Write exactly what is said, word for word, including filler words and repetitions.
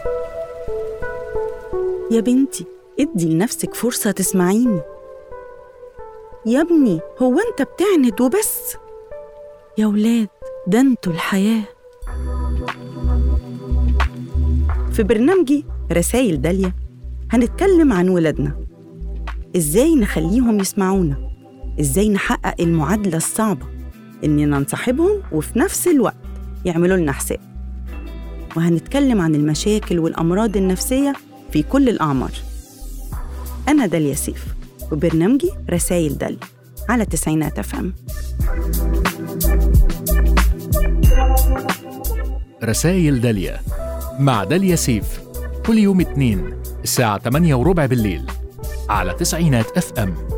يا بنتي ادي لنفسك فرصة تسمعيني. يا ابني هو انت بتعند وبس؟ يا ولاد ده انتوا الحياة. في برنامجي رسائل داليا هنتكلم عن ولادنا، ازاي نخليهم يسمعونا، ازاي نحقق المعادلة الصعبة اننا نصاحبهم وفي نفس الوقت يعملوا لنا حساب. وهنتكلم عن المشاكل والأمراض النفسية في كل الأعمار. أنا داليا سيف وبرنامجي رسائل داليا على تسعينات اف ام. رسائل داليا مع داليا سيف كل يوم اثنين الساعة ثمانية وربع بالليل على تسعينات اف ام.